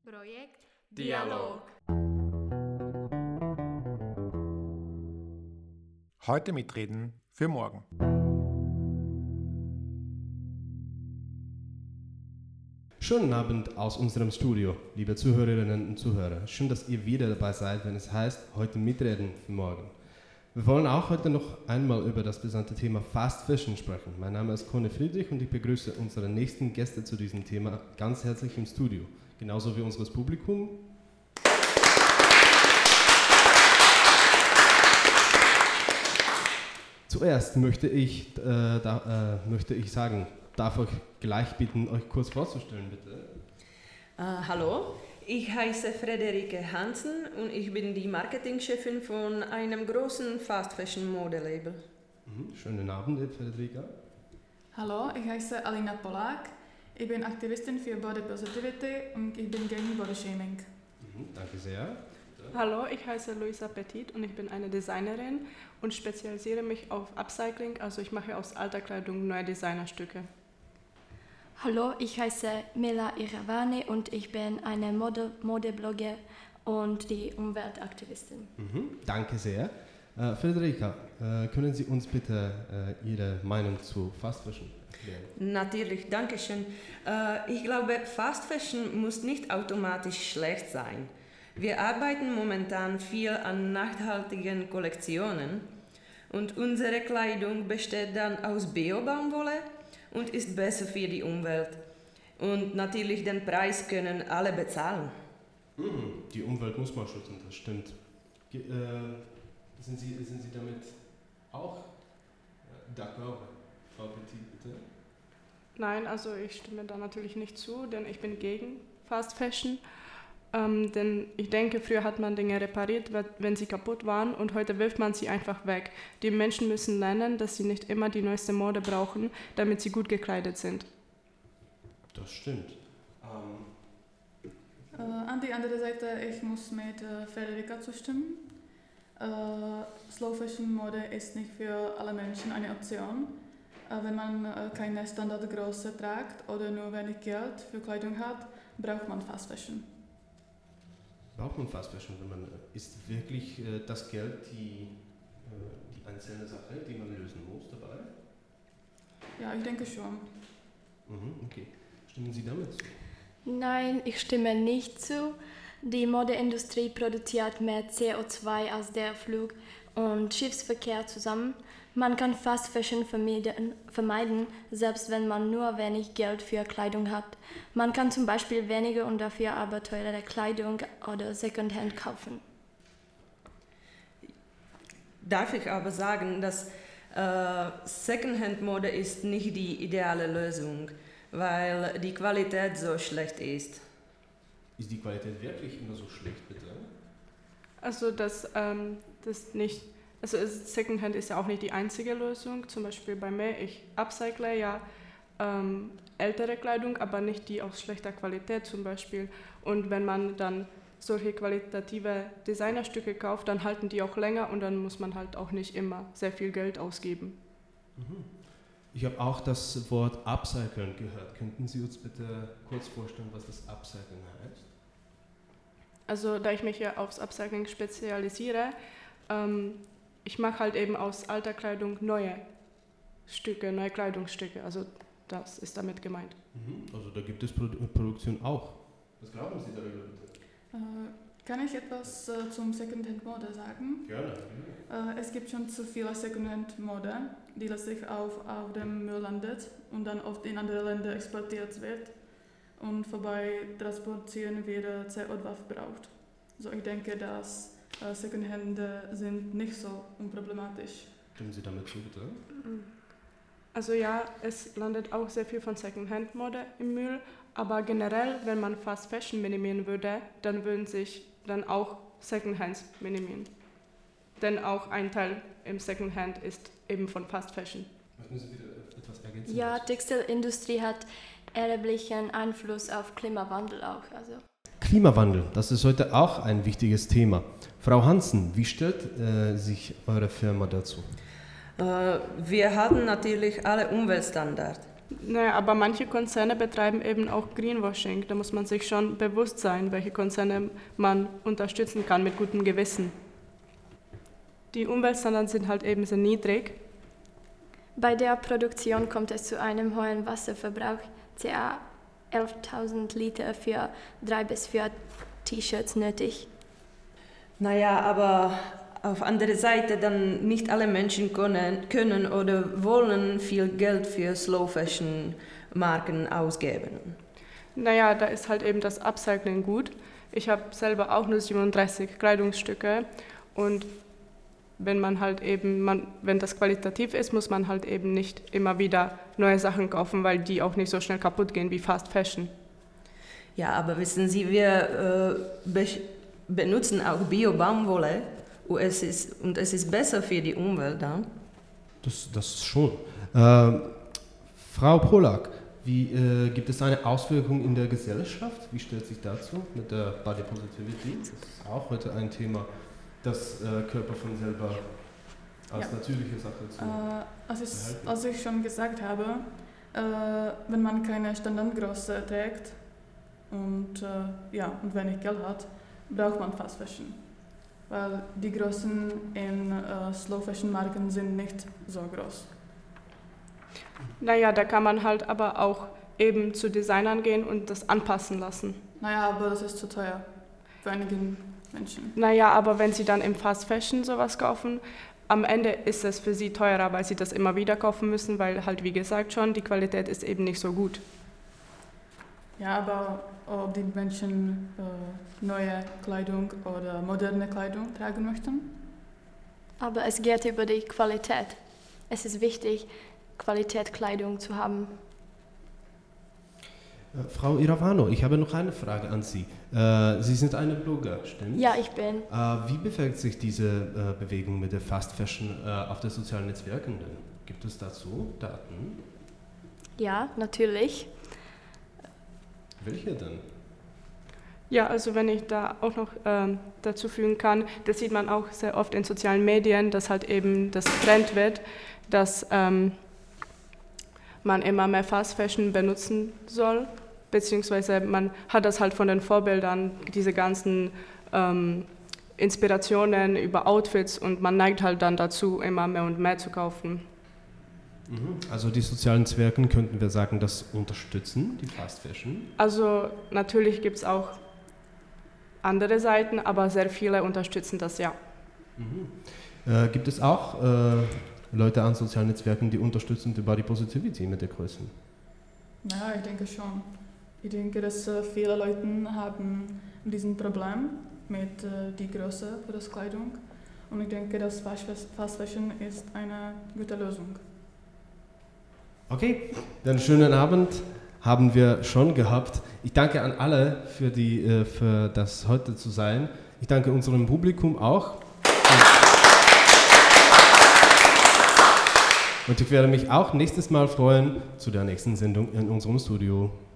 Projekt Dialog. Heute mitreden für morgen. Schönen Abend aus unserem Studio, liebe Zuhörerinnen und Zuhörer. Schön, dass ihr wieder dabei seid, wenn es heißt, heute mitreden für morgen. Wir wollen auch heute noch einmal über das besagte Thema Fast Fashion sprechen. Mein Name ist Conny Friedrich und ich begrüße unsere nächsten Gäste zu diesem Thema ganz herzlich im Studio. Genauso wie unseres Publikum. Zuerst möchte ich sagen, darf euch gleich bitten, euch kurz vorzustellen, bitte. Hallo, ich heiße Frederike Hansen und ich bin die Marketingchefin von einem großen Fast Fashion Modelabel. Schönen Abend, Frederika. Hallo, ich heiße Alina Polák. Ich bin Aktivistin für Body Positivity und ich bin gegen Bodyshaming. Danke sehr. Hallo, ich heiße Luisa Petit und ich bin eine Designerin und spezialisiere mich auf Upcycling, also ich mache aus alter Kleidung neue Designerstücke. Hallo, ich heiße Mela Iravani und ich bin eine Modeblogger und die Umweltaktivistin. Danke sehr. Frederika, können Sie uns bitte Ihre Meinung zu Fast Fashion erklären? Natürlich, danke schön. Ich glaube, Fast Fashion muss nicht automatisch schlecht sein. Wir arbeiten momentan viel an nachhaltigen Kollektionen und unsere Kleidung besteht dann aus Bio-Baumwolle und ist besser für die Umwelt. Und natürlich den Preis können alle bezahlen. Die Umwelt muss man schützen, das stimmt. Sind Sie damit auch d'accord, Frau Petit, bitte? Nein, also ich stimme da natürlich nicht zu, denn ich bin gegen Fast Fashion. Denn ich denke, früher hat man Dinge repariert, wenn sie kaputt waren und heute wirft man sie einfach weg. Die Menschen müssen lernen, dass sie nicht immer die neueste Mode brauchen, damit sie gut gekleidet sind. Das stimmt. An die andere Seite, ich muss mit Frederika zustimmen. Slow Fashion Mode ist nicht für alle Menschen eine Option. Wenn man keine Standardgröße trägt oder nur wenig Geld für Kleidung hat, braucht man Fast Fashion. Braucht man Fast Fashion, wenn man ist wirklich das Geld die einzelne Sache, die man lösen muss dabei? Ja, ich denke schon. Okay. Stimmen Sie damit zu? Nein, ich stimme nicht zu. Die Modeindustrie produziert mehr CO2 als der Flug- und Schiffsverkehr zusammen. Man kann Fast Fashion vermeiden, selbst wenn man nur wenig Geld für Kleidung hat. Man kann zum Beispiel weniger und dafür aber teurere Kleidung oder Secondhand kaufen. Darf ich aber sagen, dass Secondhand-Mode ist nicht die ideale Lösung, weil die Qualität so schlecht ist. Ist die Qualität wirklich immer so schlecht, bitte? Also Secondhand ist ja auch nicht die einzige Lösung. Zum Beispiel bei mir, ich upcycle ja ältere Kleidung, aber nicht die aus schlechter Qualität zum Beispiel. Und wenn man dann solche qualitative Designerstücke kauft, dann halten die auch länger und dann muss man halt auch nicht immer sehr viel Geld ausgeben. Ich habe auch das Wort Upcycling gehört. Könnten Sie uns bitte kurz vorstellen, was das Upcycling heißt? Also da ich mich ja aufs Upcycling spezialisiere, ich mache halt eben aus alter Kleidung neue Kleidungsstücke. Also das ist damit gemeint. Also da gibt es Produktion auch. Was glauben Sie darüber bitte? Kann ich etwas zum Secondhand-Mode sagen? Gerne. Es gibt schon zu viele Secondhand-Mode, die letztlich auf dem Müll landet und dann oft in andere Länder exportiert wird und vorbei transportieren wieder CO2 verbraucht. Also ich denke, dass Secondhand sind nicht so unproblematisch. Stimmen Sie damit zu, bitte? Also ja, es landet auch sehr viel von Secondhand-Mode im Müll, aber generell, wenn man Fast Fashion minimieren würde, dann würden sich dann auch Secondhands minimieren. Denn auch ein Teil im Secondhand ist eben von Fast Fashion. Möchten Sie bitte etwas ergänzen? Ja, Textilindustrie hat erheblichen Einfluss auf Klimawandel auch. Klimawandel, das ist heute auch ein wichtiges Thema. Frau Hansen, wie stellt sich eure Firma dazu? Wir haben natürlich alle Umweltstandards. Naja, aber manche Konzerne betreiben eben auch Greenwashing. Da muss man sich schon bewusst sein, welche Konzerne man unterstützen kann mit gutem Gewissen. Die Umweltstandards sind halt eben sehr niedrig. Bei der Produktion kommt es zu einem hohen Wasserverbrauch, ca. 11.000 Liter für 3 bis 4 T-Shirts nötig. Naja, aber auf andere Seite dann nicht alle Menschen können oder wollen viel Geld für Slow Fashion Marken ausgeben. Naja, da ist halt eben das Upcycling gut. Ich habe selber auch nur 37 Kleidungsstücke und wenn man halt eben, wenn das qualitativ ist, muss man halt eben nicht immer wieder neue Sachen kaufen, weil die auch nicht so schnell kaputt gehen wie Fast Fashion. Ja, aber wissen Sie, wir benutzen auch Bio-Baumwolle und es ist besser für die Umwelt. Ja? Das ist schon. Frau Polak, gibt es eine Auswirkung in der Gesellschaft? Wie stellt sich dazu mit der Body Positivity? Das ist auch heute ein Thema, das Körper von selber als natürliche Sache zu behalten. Als ich schon gesagt habe, wenn man keine Standardgröße trägt und wenig Geld hat, braucht man Fast Fashion. Weil die Größen in Slow Fashion Marken sind nicht so groß. Naja, da kann man halt aber auch eben zu Designern gehen und das anpassen lassen. Naja, aber das ist zu teuer für einige Menschen. Naja, aber wenn sie dann im Fast Fashion sowas kaufen, am Ende ist es für sie teurer, weil sie das immer wieder kaufen müssen, weil halt wie gesagt schon, die Qualität ist eben nicht so gut. Ja, aber ob die Menschen neue Kleidung oder moderne Kleidung tragen möchten? Aber es geht über die Qualität. Es ist wichtig, Qualitätskleidung zu haben. Frau Iravano, ich habe noch eine Frage an Sie. Sie sind eine Blogger, stimmt? Ja, ich bin. Wie bewegt sich diese Bewegung mit der Fast Fashion auf den sozialen Netzwerken denn? Gibt es dazu Daten? Ja, natürlich. Welche denn? Ja, also wenn ich da auch noch dazu fügen kann, das sieht man auch sehr oft in sozialen Medien, dass halt eben das Trend wird, dass man immer mehr Fast Fashion benutzen soll, beziehungsweise man hat das halt von den Vorbildern, diese ganzen Inspirationen über Outfits und man neigt halt dann dazu, immer mehr und mehr zu kaufen. Also die sozialen Netzwerke, könnten wir sagen, das unterstützen, die Fast Fashion? Also natürlich gibt es auch andere Seiten, aber sehr viele unterstützen das, ja. Gibt es auch Leute an sozialen Netzwerken, die unterstützen die Body Positivity mit der Größe? Ja, ich denke schon. Ich denke, dass viele Leute haben diesen Problem mit der Größe für das Kleidung. Und ich denke, dass Fast Fashion ist eine gute Lösung. Okay, dann schönen Abend haben wir schon gehabt. Ich danke an alle für das heute zu sein. Ich danke unserem Publikum auch. Und ich werde mich auch nächstes Mal freuen zu der nächsten Sendung in unserem Studio.